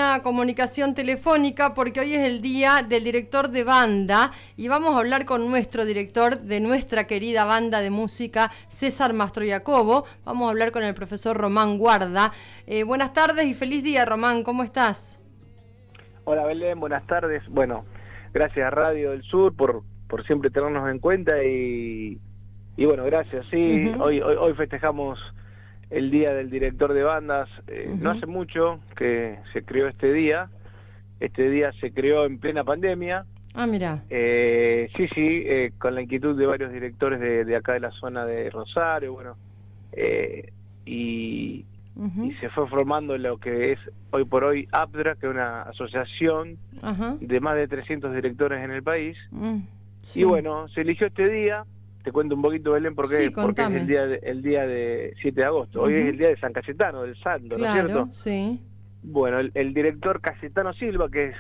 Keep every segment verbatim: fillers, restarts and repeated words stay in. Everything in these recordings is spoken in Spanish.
una comunicación telefónica porque hoy es el día del director de banda y vamos a hablar con nuestro director de nuestra querida banda de música, César Mastroiacobo. Vamos a hablar con el profesor Román Guarda. Eh, buenas tardes y feliz día, Román, ¿cómo estás? Hola Belén, buenas tardes. Bueno, gracias a Radio del Sur por, por siempre tenernos en cuenta y, y bueno, gracias. Sí, uh-huh. hoy, hoy, hoy festejamos el Día del Director de Bandas. Eh, uh-huh. No hace mucho que se creó este día. Este día se creó en plena pandemia. Ah, mira. Eh, sí, sí, eh, con la inquietud de varios directores de, de acá de la zona de Rosario, bueno, eh, y, uh-huh. y se fue formando lo que es hoy por hoy APDRA, que es una asociación uh-huh. de más de trescientos directores en el país. Uh-huh. Sí. Y bueno, se eligió este día. Te cuento un poquito, Belén, porque, sí, porque es el día, de, el día de siete de agosto. Hoy uh-huh. es el día de San Cayetano, del santo, claro, ¿no es cierto? Sí. Bueno, el, el director Cayetano Silva, que es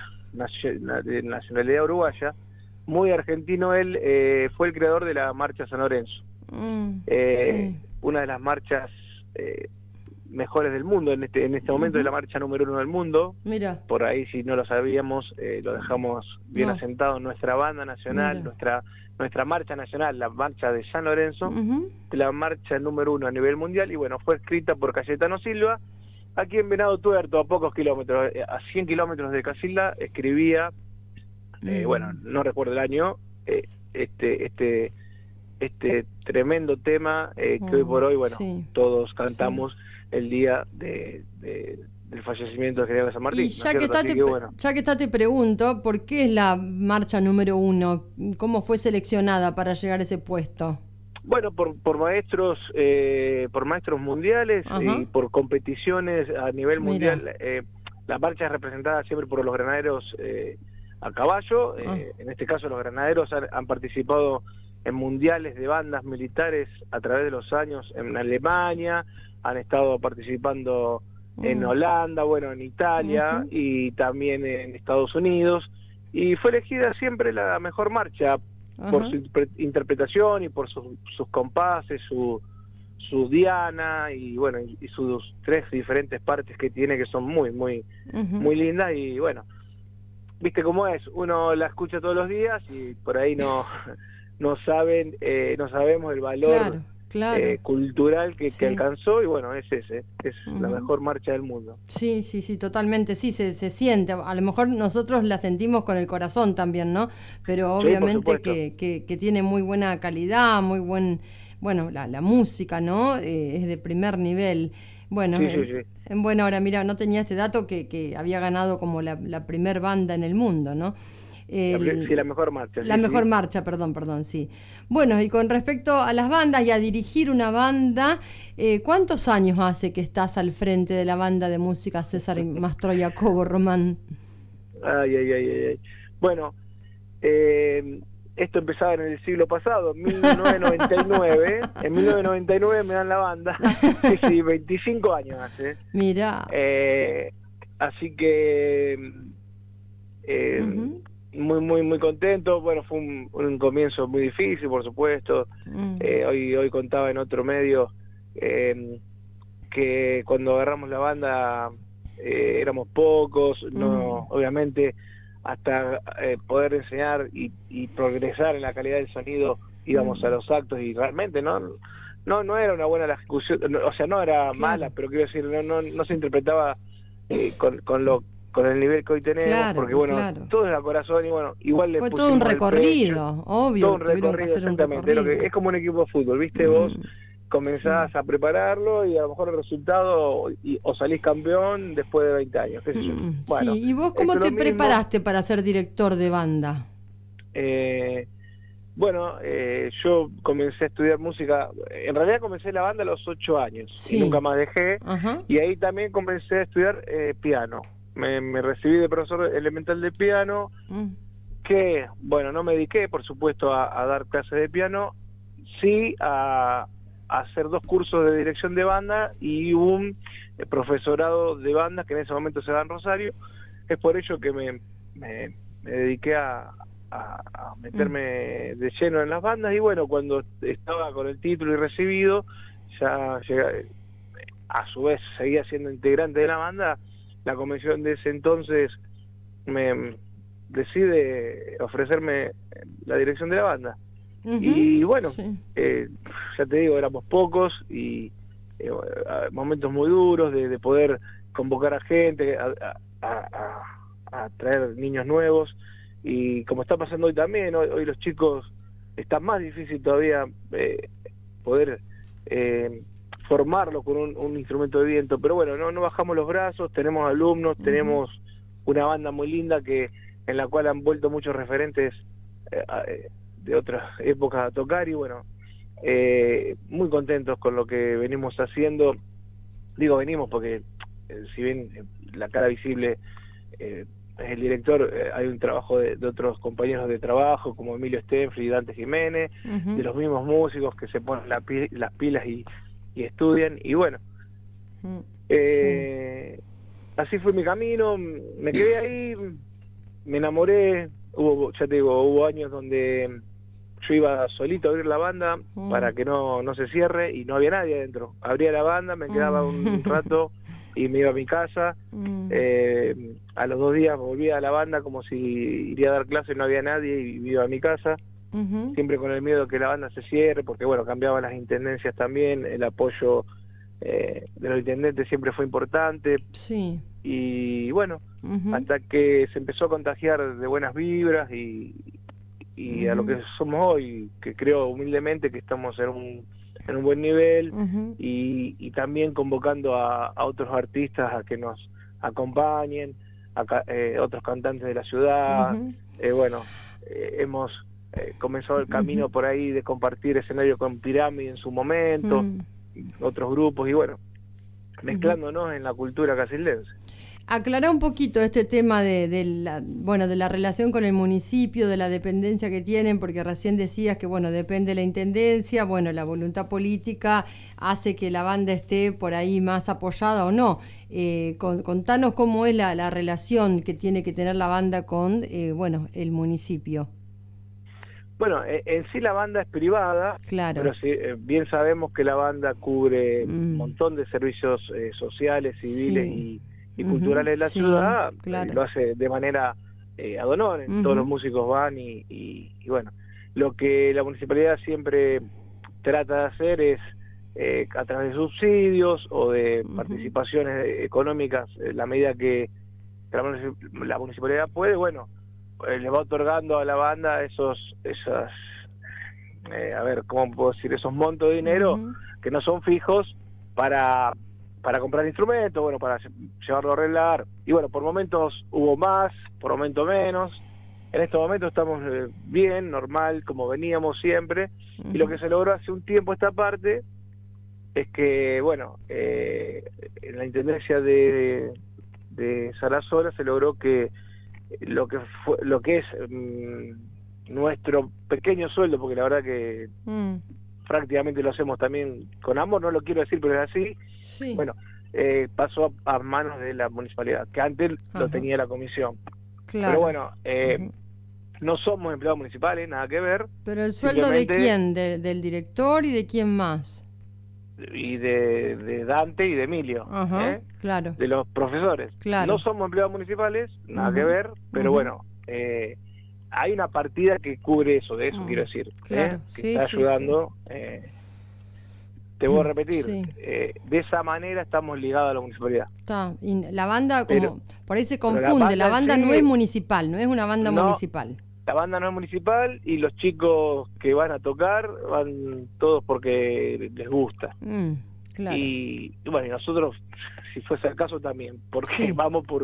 de nacionalidad uruguaya, muy argentino él, eh, fue el creador de la Marcha San Lorenzo. Mm, eh, sí. Una de las marchas eh, mejores del mundo, en este en este momento uh-huh. es la marcha número uno del mundo. Mira. Por ahí, si no lo sabíamos, eh, lo dejamos bien no. asentado. Nuestra banda nacional, Mira. nuestra nuestra marcha nacional, la marcha de San Lorenzo, uh-huh. la marcha número uno a nivel mundial, y bueno, fue escrita por Cayetano Silva, aquí en Venado Tuerto, a pocos kilómetros, a cien kilómetros de Casilda, escribía, uh-huh. eh, bueno, no recuerdo el año, eh, este este este tremendo tema eh, que uh-huh. hoy por hoy, bueno, sí. todos cantamos sí. el día de... de del fallecimiento del general San Martín. Y ya, ¿no que está te, que, bueno. ya que está te pregunto, ¿por qué es la marcha número uno? ¿Cómo fue seleccionada para llegar a ese puesto? Bueno, por, por maestros eh, por maestros mundiales uh-huh. y por competiciones a nivel mundial. Eh, la marcha es representada siempre por los granaderos eh, a caballo. Uh-huh. Eh, en este caso los granaderos han, han participado en mundiales de bandas militares a través de los años en Alemania, han estado participando en Holanda, bueno, en Italia uh-huh. y también en Estados Unidos, y fue elegida siempre la mejor marcha uh-huh. por su interpretación y por su, sus compases, su, su diana y bueno, y, y sus tres diferentes partes que tiene, que son muy, muy, uh-huh. muy lindas. Y bueno, viste cómo es, uno la escucha todos los días y por ahí no, no saben, eh, no sabemos el valor claro. Claro. Eh, cultural que, sí. que alcanzó, y bueno, es ese, es uh-huh. la mejor marcha del mundo. Sí, sí, sí, totalmente, sí, se, se siente, a lo mejor nosotros la sentimos con el corazón también, ¿no? Pero obviamente sí, que, que, que tiene muy buena calidad, muy buen, bueno, la, la música, ¿no? Eh, es de primer nivel. Bueno, sí, en, sí, sí. en buena hora, mira, no tenía este dato que, que había ganado como la, la primer banda en el mundo, ¿no? El, sí, la mejor marcha. La sí, mejor sí. marcha, perdón, perdón, sí. Bueno, y con respecto a las bandas y a dirigir una banda, eh, ¿cuántos años hace que estás al frente de la banda de música César Mastroiacobo, Román? Ay, ay, ay, ay. Bueno, eh, esto empezaba en el siglo pasado, en mil novecientos noventa y nueve. En mil novecientos noventa y nueve me dan la banda. Sí, sí, veinticinco años hace. Mirá. Eh, así que... Eh, uh-huh. muy muy muy contento. Bueno, fue un, un comienzo muy difícil, por supuesto. mm. eh, hoy hoy contaba en otro medio eh, que cuando agarramos la banda eh, éramos pocos, mm. no obviamente hasta eh, poder enseñar y, y progresar en la calidad del sonido íbamos mm. a los actos, y realmente no no no era una buena la ejecución, no, o sea, no era claro. mala, pero quiero decir, no no, no se interpretaba eh, con, con lo con el nivel que hoy tenemos, claro, porque bueno, claro. todo es a corazón, y bueno, igual le fue pusimos todo un recorrido, pecho, obvio, todo un recorrido, exactamente, un recorrido. Lo que es como un equipo de fútbol, ¿viste? Mm. Vos comenzás sí. a prepararlo y a lo mejor el resultado, y, o salís campeón después de veinte años, qué sé yo. Mm. Bueno, sí, ¿y vos cómo te preparaste para ser director de banda? Eh, bueno, eh, yo comencé a estudiar música, en realidad comencé la banda a los ocho años, sí. y nunca más dejé, uh-huh. y ahí también comencé a estudiar eh, piano. Me, me recibí de profesor elemental de piano, mm. que, bueno, no me dediqué, por supuesto, a, a dar clases de piano, sí a, a hacer dos cursos de dirección de banda y un eh, profesorado de banda que en ese momento se da en Rosario. Es por ello que me, me, me dediqué a, a, a meterme mm. de lleno en las bandas, y bueno, cuando estaba con el título y recibido, ya llegué, a su vez seguía siendo integrante de la banda. la comisión de ese entonces me decide ofrecerme la dirección de la banda. Uh-huh. Y bueno, sí. eh, ya te digo, éramos pocos y eh, momentos muy duros de, de poder convocar a gente, a, a, a, a traer niños nuevos, y como está pasando hoy también, hoy, hoy los chicos, está más difícil todavía eh, poder eh, formarlos con un, un instrumento de viento, pero bueno, no, no bajamos los brazos, tenemos alumnos, uh-huh. tenemos una banda muy linda que en la cual han vuelto muchos referentes eh, de otras épocas a tocar, y bueno, eh, muy contentos con lo que venimos haciendo. Digo venimos porque eh, si bien eh, la cara visible eh, es el director, eh, hay un trabajo de, de otros compañeros de trabajo como Emilio Stenfri y Dante Jiménez, uh-huh. de los mismos músicos que se ponen la pi las pilas y, y estudian, y bueno, uh-huh. eh, sí. así fue mi camino, me quedé ahí, me enamoré. Hubo, ya te digo, hubo años donde yo iba solito a abrir la banda mm. para que no, no se cierre, y no había nadie adentro. Abría la banda, me quedaba mm. un rato y me iba a mi casa. Mm. Eh, a los dos días volvía a la banda como si iría a dar clase y no había nadie, y me iba a mi casa. Mm-hmm. Siempre con el miedo que la banda se cierre, porque bueno, cambiaban las intendencias también, el apoyo eh, de los intendentes siempre fue importante. Sí. Y bueno, uh-huh. hasta que se empezó a contagiar de buenas vibras y, y uh-huh. a lo que somos hoy, que creo humildemente que estamos en un, en un buen nivel, uh-huh. y, y también convocando a, a otros artistas a que nos acompañen, a eh, otros cantantes de la ciudad. Uh-huh. eh, bueno, eh, hemos eh, comenzado el camino uh-huh. por ahí de compartir escenario con Pirámide en su momento, uh-huh. otros grupos, y bueno, mezclándonos uh-huh. en la cultura casildense. Aclará un poquito este tema de, de la, bueno, de la relación con el municipio, de la dependencia que tienen, porque recién decías que bueno, depende de la intendencia, bueno, la voluntad política hace que la banda esté por ahí más apoyada o no. Eh, con, contanos cómo es la, la relación que tiene que tener la banda con eh, bueno, el municipio. Bueno, en sí la banda es privada, claro. pero sí, bien sabemos que la banda cubre mm. un montón de servicios eh, sociales, civiles sí. y y uh-huh, culturales de la sí, ciudad, claro. lo hace de manera eh, ad honorem, uh-huh. todos los músicos van y, y, y bueno, lo que la municipalidad siempre trata de hacer es eh, a través de subsidios o de uh-huh. participaciones económicas, en la medida que la, la municipalidad puede, bueno, eh, le va otorgando a la banda esos, esas, eh, a ver, ¿cómo puedo decir? Esos montos de dinero uh-huh. que no son fijos para... para comprar instrumentos, bueno, para llevarlo a arreglar, y bueno, por momentos hubo más, por momentos menos. En estos momentos estamos eh, bien, normal, como veníamos siempre, uh-huh. y lo que se logró hace un tiempo esta parte es que, bueno, eh, en la intendencia de, de Sarasola se logró que lo que fue, lo que es mmm, nuestro pequeño sueldo, porque la verdad que mm. prácticamente lo hacemos también con amor, no lo quiero decir, pero es así. Sí. Bueno, eh, pasó a, a manos de la municipalidad, que antes Ajá. lo tenía la comisión. Claro. Pero bueno, eh, uh-huh. no somos empleados municipales, nada que ver. ¿Pero el sueldo de quién? ¿De, ¿Del director y de quién más? Y de, de Dante y de Emilio, Ajá, ¿eh? Claro. De los profesores. Claro. No somos empleados municipales, nada uh-huh. que ver, pero uh-huh. bueno, eh, hay una partida que cubre eso, de eso uh-huh. quiero decir, claro. ¿eh? que sí, está sí, ayudando. Sí. Eh, te voy a repetir, sí. eh, de esa manera estamos ligados a la municipalidad. Está. Y la banda, como pero, por ahí se confunde, la banda, la banda sí, no es municipal, no es una banda no, municipal. La banda no es municipal y los chicos que van a tocar van todos porque les gusta. Mm, claro. Y, y bueno, y nosotros, si fuese el caso también, porque sí. vamos por,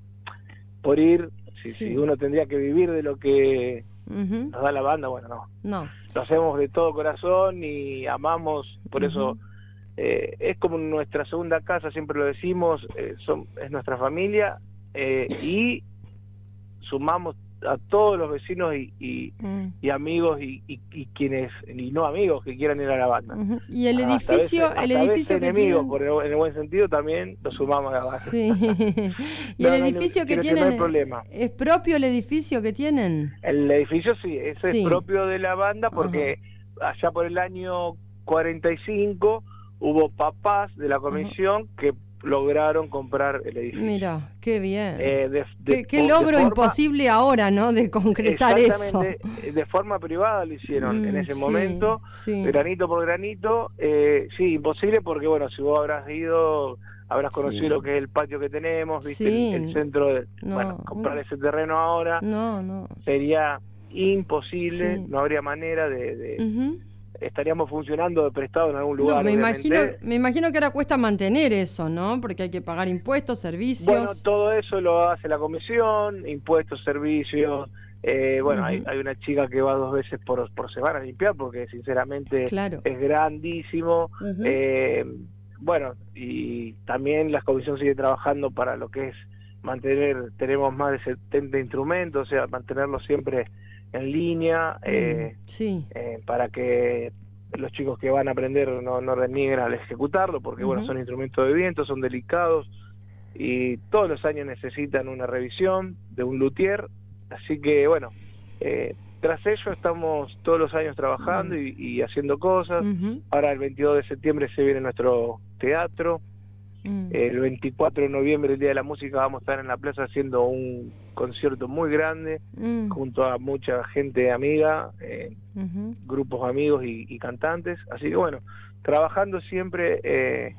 por ir, si, sí. si uno tendría que vivir de lo que uh-huh. nos da la banda, bueno, no. No. Lo hacemos de todo corazón y amamos, por uh-huh. eso eh, es como nuestra segunda casa, siempre lo decimos, eh, son, es nuestra familia eh, y sumamos a todos los vecinos y, y, mm. y amigos y, y, y quienes y no amigos que quieran ir a la banda. Uh-huh. Y el hasta edificio, veces, el edificio que enemigos, tienen... por el, en el buen sentido también lo sumamos a la banda. Sí. y no, el no, edificio no, que no tienen, hay problema. ¿Es propio el edificio que tienen? El edificio sí, ese sí. es propio de la banda porque uh-huh. allá por el año cuarenta y cinco hubo papás de la comisión uh-huh. que lograron comprar el edificio. Mira, qué bien. Eh, de, de, qué, qué logro forma, imposible ahora, ¿no? De concretar eso. De forma privada lo hicieron mm, en ese sí, momento, sí. granito por granito. Eh, sí, imposible porque, bueno, si vos habrás ido, habrás conocido sí. lo que es el patio que tenemos, viste, sí. el, el centro de, no, bueno, comprar ese terreno ahora no, no. sería imposible, sí. no habría manera de... de uh-huh. estaríamos funcionando de prestado en algún lugar. No, me imagino, me imagino que ahora cuesta mantener eso, ¿no? Porque hay que pagar impuestos, servicios. Bueno, todo eso lo hace la comisión, impuestos, servicios. Eh, bueno, uh-huh. hay, hay una chica que va dos veces por, por semana a limpiar porque sinceramente claro. es grandísimo. Uh-huh. Eh, bueno, y también la comisión sigue trabajando para lo que es mantener, tenemos más de setenta instrumentos, o sea, mantenerlo siempre en línea, eh, sí. eh, para que los chicos que van a aprender no, no renieguen al ejecutarlo, porque uh-huh. bueno, son instrumentos de viento, son delicados, y todos los años necesitan una revisión de un luthier, así que bueno, eh, tras ello estamos todos los años trabajando uh-huh. y, y haciendo cosas. Uh-huh. Ahora el veintidós de septiembre se viene nuestro teatro. Mm. El veinticuatro de noviembre, el Día de la Música, vamos a estar en la plaza haciendo un concierto muy grande mm. junto a mucha gente amiga, eh, uh-huh. grupos amigos y, y cantantes. Así que bueno, trabajando siempre eh,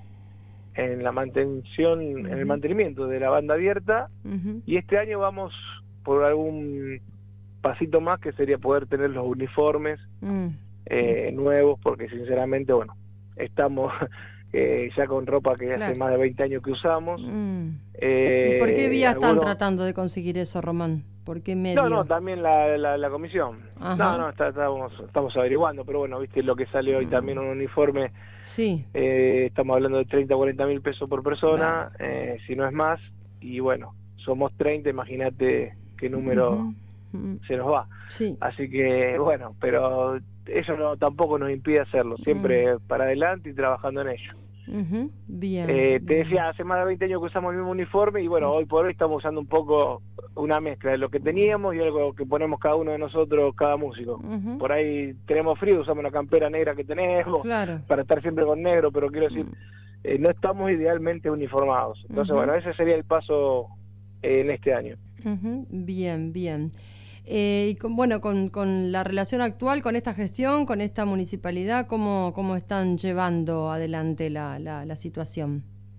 en la mantención, uh-huh. en el mantenimiento de la banda abierta. Uh-huh. Y este año vamos por algún pasito más, que sería poder tener los uniformes mm. eh, nuevos, porque sinceramente, bueno, estamos... Eh, ya con ropa que claro. hace más de veinte años que usamos. Mm. Eh, ¿Y por qué vía algunos... están tratando de conseguir eso, Román? ¿Por qué medio? No, no, también la, la, la comisión. Ajá. No, no, está, estamos, estamos averiguando, pero bueno, viste lo que sale hoy mm. también un uniforme. Sí. Eh, estamos hablando de treinta, cuarenta mil pesos por persona, claro. eh, si no es más. Y bueno, somos treinta, imagínate qué número uh-huh. se nos va. Sí. Así que bueno, pero eso no tampoco nos impide hacerlo, siempre uh-huh. para adelante y trabajando en ello. Uh-huh. Bien, eh, te bien. decía, hace más de veinte años que usamos el mismo uniforme y bueno, uh-huh. hoy por hoy estamos usando un poco una mezcla de lo que teníamos y algo que ponemos cada uno de nosotros, cada músico. Uh-huh. Por ahí tenemos frío, usamos una campera negra que tenemos, claro. para estar siempre con negro, pero quiero decir, uh-huh. eh, no estamos idealmente uniformados. Entonces, uh-huh. bueno, ese sería el paso eh, en este año. Uh-huh. Bien, bien. Eh, y con, bueno, con, con la relación actual, con esta gestión, con esta municipalidad, ¿cómo, cómo están llevando adelante la, la, la situación?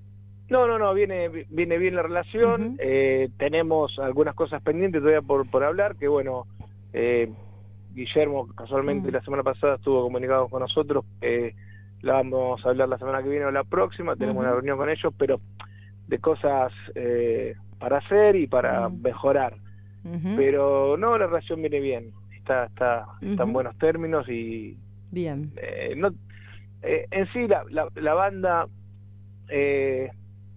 No, no, no, viene viene bien la relación. Uh-huh. eh, tenemos algunas cosas pendientes todavía por, por hablar, que bueno, eh, Guillermo casualmente uh-huh. la semana pasada estuvo comunicado con nosotros, eh, la vamos a hablar la semana que viene o la próxima, tenemos uh-huh. una reunión con ellos, pero de cosas eh, para hacer y para uh-huh. mejorar. Uh-huh. Pero no, la relación viene bien, está está, uh-huh. está en buenos términos y bien. Eh, no, eh, en sí la, la, la banda eh,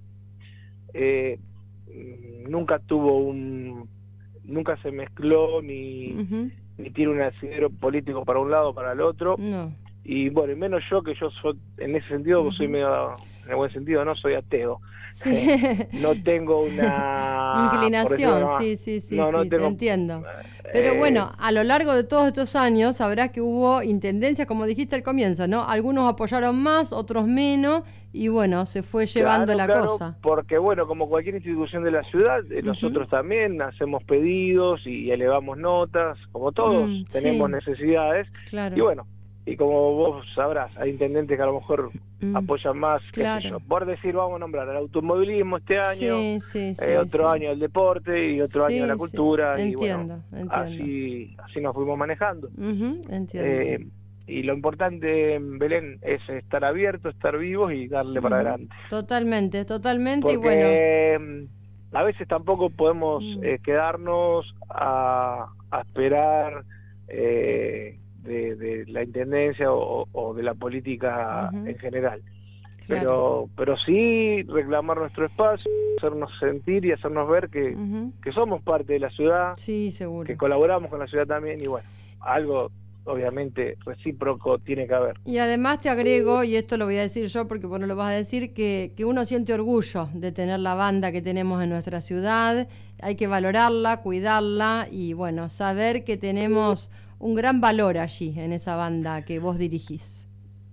eh, nunca tuvo un, nunca se mezcló ni, uh-huh. ni tiene un asidero político para un lado o para el otro. No. Y bueno, y menos yo, que yo soy, en ese sentido, uh-huh. soy medio, en el buen sentido, no soy ateo. Sí. Eh, no tengo una inclinación, no, sí, sí, sí, no, no sí tengo, te entiendo. Pero eh, bueno, a lo largo de todos estos años sabrás que hubo intendencias, como dijiste al comienzo, ¿no? Algunos apoyaron más, otros menos, y bueno, se fue llevando claro, la claro, cosa. Porque bueno, como cualquier institución de la ciudad, eh, uh-huh. nosotros también hacemos pedidos y elevamos notas, como todos, mm, tenemos sí. necesidades, claro. y bueno, y como vos sabrás, hay intendentes que a lo mejor mm, apoyan más, claro. qué sé yo. Por decir, vamos a nombrar el automovilismo este año, sí, sí, sí, eh, otro sí. año el deporte y otro sí, año la cultura. Sí. Y entiendo, bueno, entiendo. así así nos fuimos manejando. Uh-huh, entiendo. Eh, y lo importante, Belén, es estar abiertos, estar vivos y darle uh-huh. para adelante. Totalmente, totalmente. Porque, y bueno, a veces tampoco podemos uh-huh. eh, quedarnos a, a esperar... Eh, De, de la intendencia o, o de la política uh-huh. en general, claro. pero pero sí reclamar nuestro espacio, hacernos sentir y hacernos ver que, uh-huh. que somos parte de la ciudad, sí, seguro. Que colaboramos con la ciudad también, y bueno, algo obviamente recíproco tiene que haber. Y además te agrego, y esto lo voy a decir yo porque vos no lo vas a decir, que, que uno siente orgullo de tener la banda que tenemos en nuestra ciudad, hay que valorarla, cuidarla y bueno, saber que tenemos un gran valor allí, en esa banda que vos dirigís.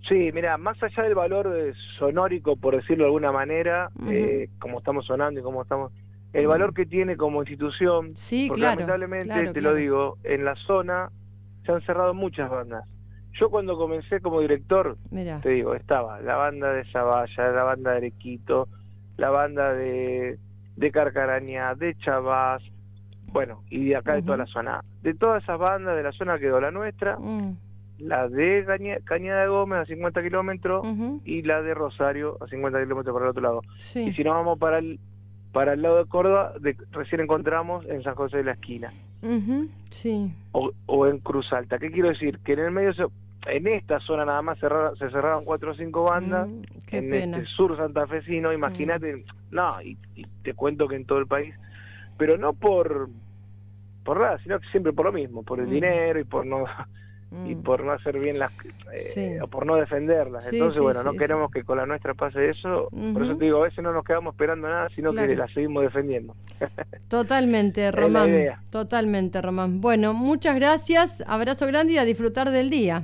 Sí, mira, más allá del valor eh, sonórico, por decirlo de alguna manera, uh-huh. eh, como estamos sonando y como estamos... El uh-huh. valor que tiene como institución, sí, porque claro, lamentablemente, claro, te claro. lo digo, en la zona se han cerrado muchas bandas. Yo cuando comencé como director, Mirá. te digo, estaba la banda de Zavalla, la banda de Arequito, la banda de, de Carcarañá, de Chavás, bueno, y de acá uh-huh. de toda la zona. De todas esas bandas de la zona quedó la nuestra, uh-huh. la de Caña, Cañada de Gómez a cincuenta kilómetros uh-huh. y la de Rosario a cincuenta kilómetros para el otro lado. Sí. Y si nos vamos para el para el lado de Córdoba, de, recién encontramos en San José de la Esquina. Uh-huh. Sí. O, o en Cruz Alta. ¿Qué quiero decir? Que en el medio, se, en esta zona nada más cerrar, se cerraron cuatro o cinco bandas. Uh-huh. Qué en pena. este sur santafesino, imagínate, uh-huh. no, y, y te cuento que en todo el país, pero no por por nada, sino que siempre por lo mismo, por el uh-huh. dinero y por no... y por no hacer bien las eh, sí. o por no defenderlas. Sí, Entonces, sí, bueno, sí, no queremos sí. que con la nuestra pase eso. Uh-huh. Por eso te digo, a veces no nos quedamos esperando nada, sino claro. que la seguimos defendiendo. Totalmente, Román. Totalmente, Román. Bueno, muchas gracias, abrazo grande y a disfrutar del día.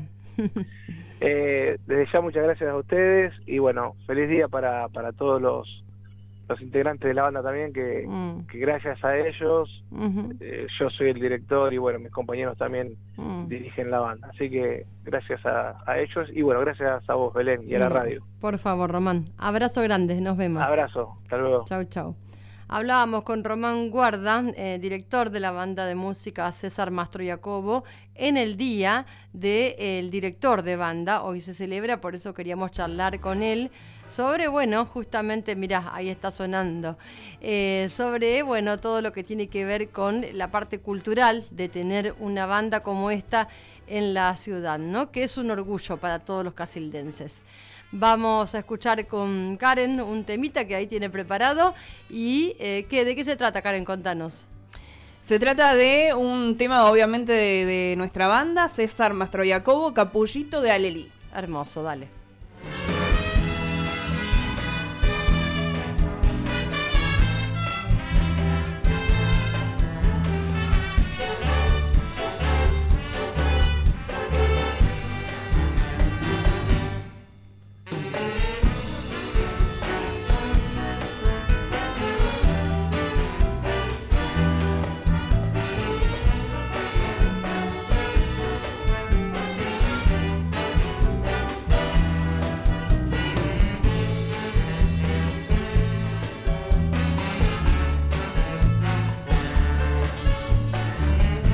eh, desde ya muchas gracias a ustedes y bueno, feliz día para, para todos los los integrantes de la banda también, que, mm. que gracias a ellos, uh-huh. eh, yo soy el director y bueno, mis compañeros también mm. dirigen la banda. Así que gracias a, a ellos y bueno, gracias a vos, Belén, y a mm. la radio. Por favor, Román. Abrazo grande, nos vemos. Abrazo, hasta luego. Chau, chau. Hablábamos con Román Guarda, eh, director de la banda de música César Mastroiacobo, en el día del de, director de banda. Hoy se celebra, por eso queríamos charlar con él sobre, bueno, justamente, mirá, ahí está sonando, eh, sobre, bueno, todo lo que tiene que ver con la parte cultural de tener una banda como esta en la ciudad, ¿no? Que es un orgullo para todos los casildenses. Vamos a escuchar con Karen un temita que ahí tiene preparado. ¿Y eh, ¿qué, de qué se trata, Karen? Contanos. Se trata de un tema, obviamente, de, de nuestra banda, César Mastroiacobo, Capullito de Alelí. Hermoso, dale.